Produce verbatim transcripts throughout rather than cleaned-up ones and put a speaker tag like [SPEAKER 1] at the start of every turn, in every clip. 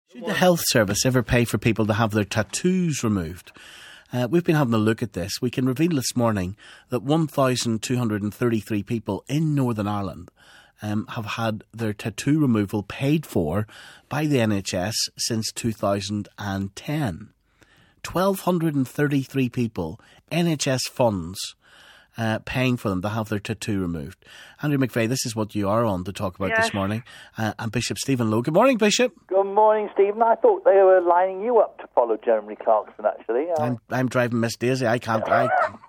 [SPEAKER 1] Should the health service ever pay for people to have their tattoos removed? Uh, we've been having a look at this. We can reveal this morning that one thousand two hundred thirty-three people in Northern Ireland um, have had their tattoo removal paid for by the N H S since two thousand ten. one thousand two hundred thirty-three people, N H S funds, Uh, paying for them to have their tattoo removed. Andrew McVeigh, this is what you are on to talk about
[SPEAKER 2] yes.
[SPEAKER 1] this morning. Uh, and Bishop Stephen Lowe. Good morning, Bishop.
[SPEAKER 3] Good morning, Stephen. I thought they were lining you up to follow Jeremy Clarkson, actually. Uh,
[SPEAKER 1] I'm I'm driving Miss Daisy. I can't I,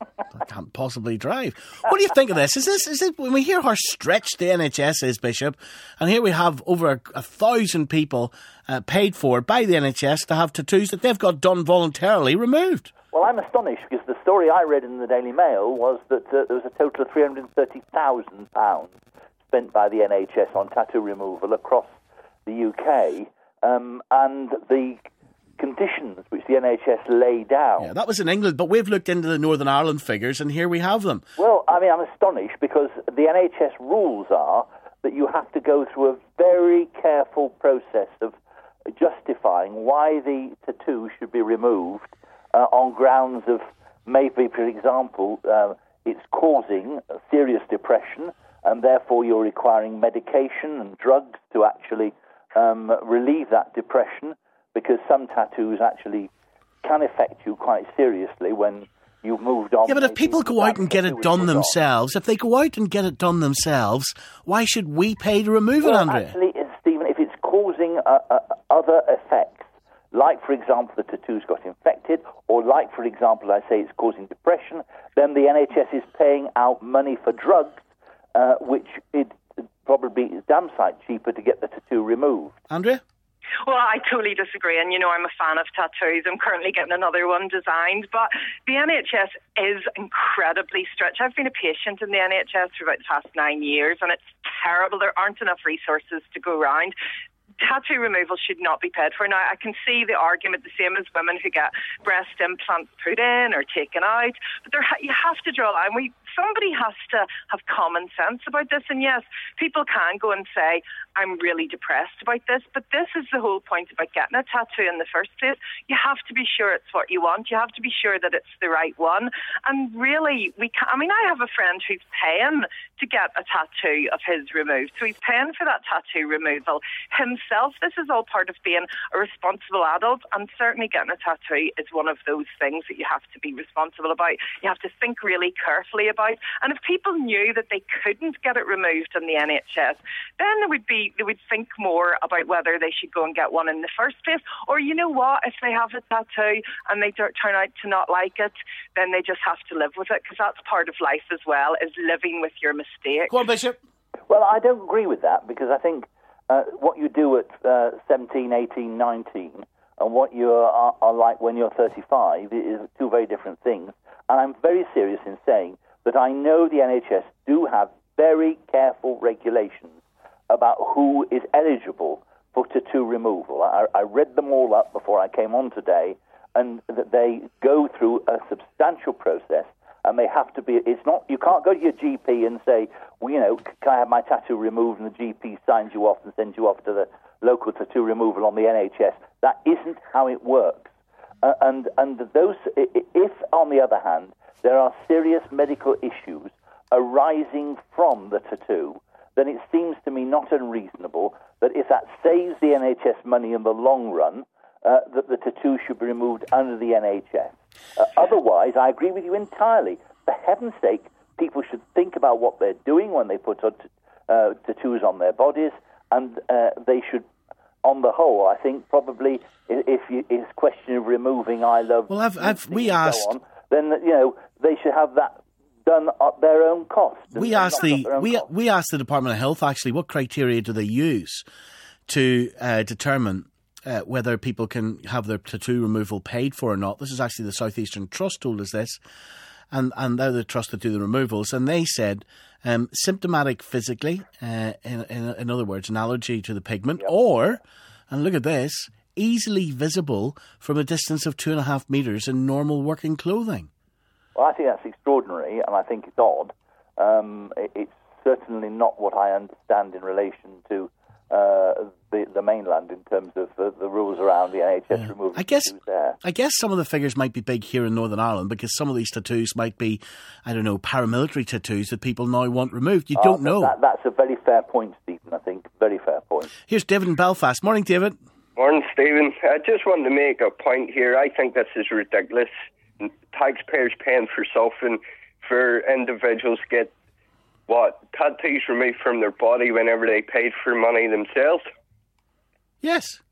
[SPEAKER 1] I can't possibly drive. What do you think of this? Is this is it when we hear how stretched the N H S is, Bishop, and here we have over a, a thousand people uh, paid for by the N H S to have tattoos that they've got done voluntarily removed?
[SPEAKER 3] Well, I'm astonished because the story I read in the Daily Mail was that uh, there was a total of three hundred thirty thousand pounds spent by the N H S on tattoo removal across the U K, um, and the conditions which the N H S lay down.
[SPEAKER 1] Yeah, that was in England, but we've looked into the Northern Ireland figures, and here we have them.
[SPEAKER 3] Well, I mean, I'm astonished because the N H S rules are that you have to go through a very careful process of justifying why the tattoo should be removed. Uh, on grounds of maybe, for example, uh, it's causing serious depression and therefore you're requiring medication and drugs to actually um, relieve that depression, because some tattoos actually can affect you quite seriously when you've moved on.
[SPEAKER 1] Yeah, but if people go out and get it done themselves, if they go out and get it done themselves, why should we pay to remove
[SPEAKER 3] well,
[SPEAKER 1] it, Andrea?
[SPEAKER 3] Actually, Stephen, if it's causing uh, uh, other effects, like, for example, the tattoo's got infected, or like, for example, I say it's causing depression, then the N H S is paying out money for drugs, uh, which it probably is damn sight cheaper to get the tattoo removed.
[SPEAKER 1] Andrea?
[SPEAKER 2] Well, I totally disagree, and you know I'm a fan of tattoos. I'm currently getting another one designed, but the N H S is incredibly stretched. I've been a patient in the N H S for about the past nine years, and it's terrible. There aren't enough resources to go around. Tattoo removal should not be paid for. Now, I can see the argument, the same as women who get breast implants put in or taken out, but there ha- you have to draw a line. We, somebody has to have common sense about this, and yes, people can go and say, I'm really depressed about this, but this is the whole point about getting a tattoo in the first place. You have to be sure it's what you want. You have to be sure that it's the right one, and really, we can I mean, I have a friend who's paying to get a tattoo of his removed, so he's paying for that tattoo removal himself. This is all part of being a responsible adult, and certainly getting a tattoo is one of those things that you have to be responsible about. You have to think really carefully about, and if people knew that they couldn't get it removed in the N H S, then there would be they would think more about whether they should go and get one in the first place, or you know what, if they have a tattoo and they don't turn out to not like it, then they just have to live with it, because that's part of life as well, is living with your mistakes.
[SPEAKER 1] Go on, Bishop.
[SPEAKER 3] Well, I don't agree with that, because I think Uh, what you do at uh, seventeen, eighteen, nineteen and what you are, are like when you're thirty-five is two very different things. And I'm very serious in saying that I know the N H S do have very careful regulations about who is eligible for tattoo removal. I, I read them all up before I came on today, and that they go through a substantial process. And they have to be, it's not, you can't go to your G P and say, well, you know, can I have my tattoo removed? And the G P signs you off and sends you off to the local tattoo removal on the N H S. That isn't how it works. Uh, and, and those, if, on the other hand, there are serious medical issues arising from the tattoo, then it seems to me not unreasonable that if that saves the N H S money in the long run, uh, that the tattoo should be removed under the N H S. Uh, otherwise, I agree with you entirely. For heaven's sake, people should think about what they're doing when they put uh, tattoos on their bodies, and uh, they should, on the whole, I think probably, if you, it's a question of removing I love...
[SPEAKER 1] Well, I've, I've, we asked...
[SPEAKER 3] On, then, you know, they should have that done at their own cost.
[SPEAKER 1] We asked the we cost. we asked the Department of Health, actually, what criteria do they use to uh, determine Uh, whether people can have their tattoo removal paid for or not. This is actually the South Eastern Trust told us this, and, and they're the trust that do the removals, and they said um, symptomatic physically, uh, in, in, in other words, an allergy to the pigment, yep. or, and look at this, easily visible from a distance of two and a half metres in normal working clothing.
[SPEAKER 3] Well, I think that's extraordinary, and I think it's odd. Um, it, it's certainly not what I understand in relation to uh, the, the mainland in terms of the, the rules around the N H S
[SPEAKER 1] Yeah.
[SPEAKER 3] removing
[SPEAKER 1] I guess,
[SPEAKER 3] tattoos there.
[SPEAKER 1] I guess some of the figures might be big here in Northern Ireland because some of these tattoos might be, I don't know, paramilitary tattoos that people now want removed. You
[SPEAKER 3] Oh,
[SPEAKER 1] don't know.
[SPEAKER 3] That, that's a very fair point, Stephen, I think. Very fair point.
[SPEAKER 1] Here's David in Belfast. Morning, David.
[SPEAKER 4] Morning, Stephen. I just wanted to make a point here. I think this is ridiculous. Taxpayers paying for something for individuals to get, what, tattoos removed from their body whenever they paid for money themselves.
[SPEAKER 1] Yes.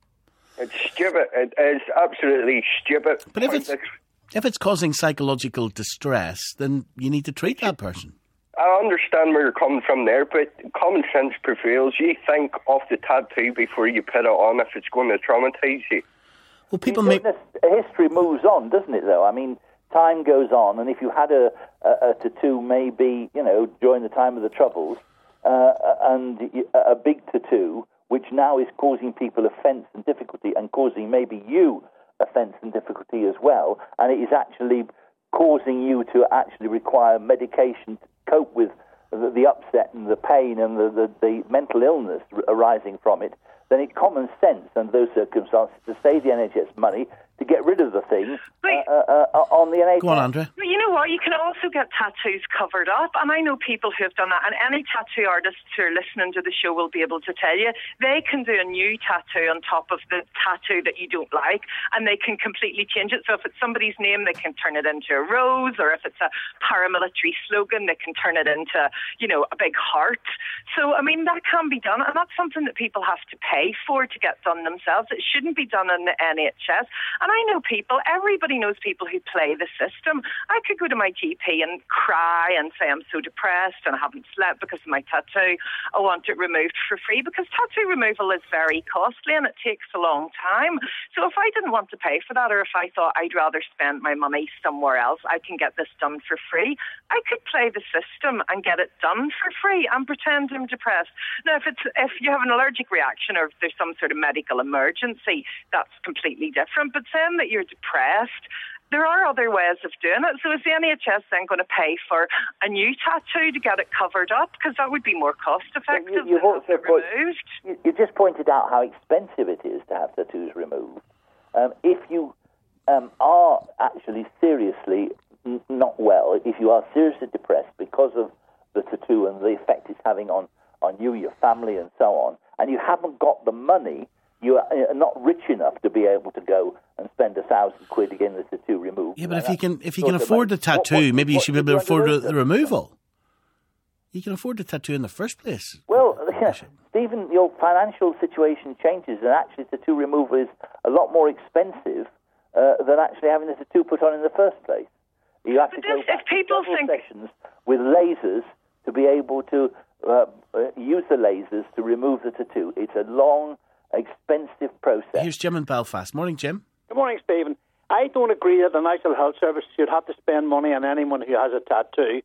[SPEAKER 4] It's stupid. It is absolutely stupid.
[SPEAKER 1] But if it's, if it's causing psychological distress, then you need to treat that person.
[SPEAKER 4] I understand where you're coming from there, but common sense prevails. You think of the tattoo before you put it on if it's going to traumatise you.
[SPEAKER 1] Well, people
[SPEAKER 3] You
[SPEAKER 1] make...
[SPEAKER 3] know, this- history moves on, doesn't it, though? I mean, time goes on, and if you had a, a, a tattoo maybe, you know, during the time of the Troubles, uh, and a big tattoo, which now is causing people offence and difficulty and causing maybe you offence and difficulty as well, and it is actually causing you to actually require medication to cope with the, the upset and the pain and the, the, the mental illness arising from it, then it's common sense under those circumstances to save the N H S money to get rid of the thing uh, uh, uh, on the N H S.
[SPEAKER 1] Go on, Andrea.
[SPEAKER 2] Well, you know what? You can also get tattoos covered up, and I know people who have done that. And any tattoo artists who are listening to the show will be able to tell you they can do a new tattoo on top of the tattoo that you don't like, and they can completely change it. So if it's somebody's name, they can turn it into a rose, or if it's a paramilitary slogan, they can turn it into, you know, a big heart. So I mean, that can be done, and that's something that people have to pay for to get done themselves. It shouldn't be done in the N H S. And I know people, everybody knows people who play the system. I could go to my G P and cry and say I'm so depressed and I haven't slept because of my tattoo. I want it removed for free because tattoo removal is very costly and it takes a long time. So if I didn't want to pay for that, or if I thought I'd rather spend my money somewhere else, I can get this done for free. I could play the system and get it done for free and pretend I'm depressed. Now, if it's if you have an allergic reaction or if there's some sort of medical emergency, that's completely different. But saying that you're depressed, there are other ways of doing it. So is the N H S then going to pay for a new tattoo to get it covered up? Because that would be more cost effective
[SPEAKER 3] You, you've
[SPEAKER 2] than
[SPEAKER 3] also
[SPEAKER 2] have it
[SPEAKER 3] put,
[SPEAKER 2] removed.
[SPEAKER 3] you, you just pointed out how expensive it is to have tattoos removed. Um, if you um, are actually seriously n- not well, if you are seriously depressed because of the tattoo and the effect it's having on, on you, your family, and so on, and you haven't got the money, you are not rich enough to be able to go and spend a thousand quid again the tattoo removed.
[SPEAKER 1] Yeah, but
[SPEAKER 3] And
[SPEAKER 1] if you
[SPEAKER 3] that's
[SPEAKER 1] can if you
[SPEAKER 3] sort
[SPEAKER 1] can
[SPEAKER 3] of
[SPEAKER 1] afford the
[SPEAKER 3] money. What-
[SPEAKER 1] tattoo,
[SPEAKER 3] what-
[SPEAKER 1] maybe you
[SPEAKER 3] what
[SPEAKER 1] should be
[SPEAKER 3] do
[SPEAKER 1] able to afford
[SPEAKER 3] do
[SPEAKER 1] the, the removal. You can afford the tattoo in the first place.
[SPEAKER 3] Well, yeah, Stephen, your financial situation changes, and actually tattoo removal is a lot more expensive uh, than actually having the tattoo put on in the first place. You have to
[SPEAKER 2] But
[SPEAKER 3] go
[SPEAKER 2] if-
[SPEAKER 3] back
[SPEAKER 2] if people
[SPEAKER 3] to several
[SPEAKER 2] think-
[SPEAKER 3] sessions with lasers to be able to uh, uh, use the lasers to remove the tattoo. It's a long, expensive process.
[SPEAKER 1] Here's Jim in Belfast. Morning, Jim.
[SPEAKER 5] Good morning, Stephen. I don't agree that the National Health Service should have to spend money on anyone who has a tattoo.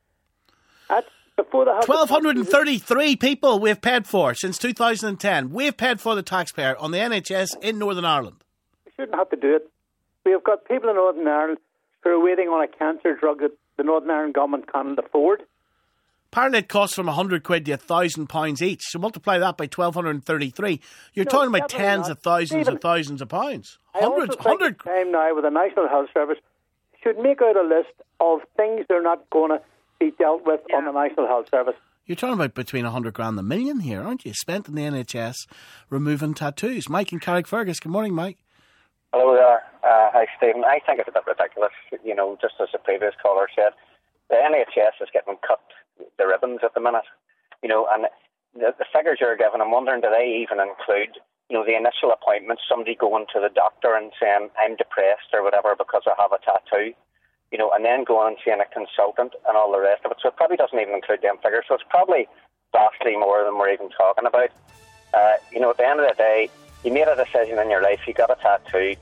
[SPEAKER 5] That's before the health
[SPEAKER 1] one thousand two hundred thirty-three people we've paid for since two thousand ten. We've paid for the taxpayer on the N H S in Northern Ireland.
[SPEAKER 5] We shouldn't have to do it. We have got people in Northern Ireland who are waiting on a cancer drug that the Northern Ireland government can't afford.
[SPEAKER 1] Apparently it costs from one hundred quid to one thousand pounds each. So multiply that by one thousand two hundred thirty-three. You're
[SPEAKER 5] No,
[SPEAKER 1] talking about
[SPEAKER 5] definitely
[SPEAKER 1] tens
[SPEAKER 5] not.
[SPEAKER 1] of thousands
[SPEAKER 5] Stephen,
[SPEAKER 1] and thousands of pounds.
[SPEAKER 5] I also
[SPEAKER 1] Hundreds,
[SPEAKER 5] think
[SPEAKER 1] hundred.
[SPEAKER 5] it's time now with the National Health Service should make out a list of things they're not going to be dealt with
[SPEAKER 2] Yeah.
[SPEAKER 5] on the National Health Service.
[SPEAKER 1] You're talking about between one hundred grand and a million here, aren't you? Spent in the N H S removing tattoos. Mike in Carrickfergus. Good morning, Mike.
[SPEAKER 6] Hello there. Uh, hi, Stephen. I think it's a bit ridiculous, you know, just as the previous caller said. The N H S is getting cut the ribbons at the minute, you know, and the, the figures you're given, I'm wondering, do they even include, you know, the initial appointment, somebody going to the doctor and saying, I'm depressed or whatever because I have a tattoo, you know, and then going and seeing a consultant and all the rest of it. So it probably doesn't even include them figures. So it's probably vastly more than we're even talking about. Uh, you know, at the end of the day, you made a decision in your life, you got a tattoo,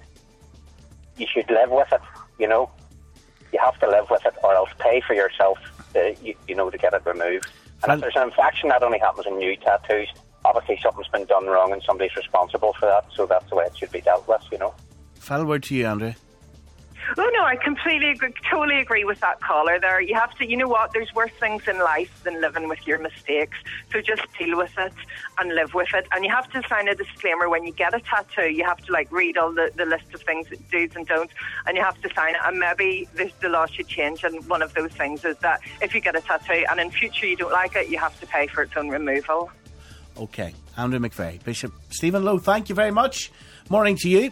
[SPEAKER 6] you should live with it, you know. You have to live with it or else pay for yourself, to, you, you know, to get it removed. And if there's an infection, that only happens in new tattoos. Obviously, something's been done wrong and somebody's responsible for that, so that's the way it should be dealt with, you know.
[SPEAKER 1] Final word to you, Andrew.
[SPEAKER 2] Oh, no, I completely agree, totally agree with that caller there. You have to, you know what, there's worse things in life than living with your mistakes. So just deal with it and live with it. And you have to sign a disclaimer when you get a tattoo. You have to like read all the, the list of things, do's and don'ts, and you have to sign it. And maybe the, the law should change. And one of those things is that if you get a tattoo and in future you don't like it, you have to pay for its own removal.
[SPEAKER 1] Okay. Andrew McVeigh. Bishop Stephen Lowe, thank you very much. Morning to you.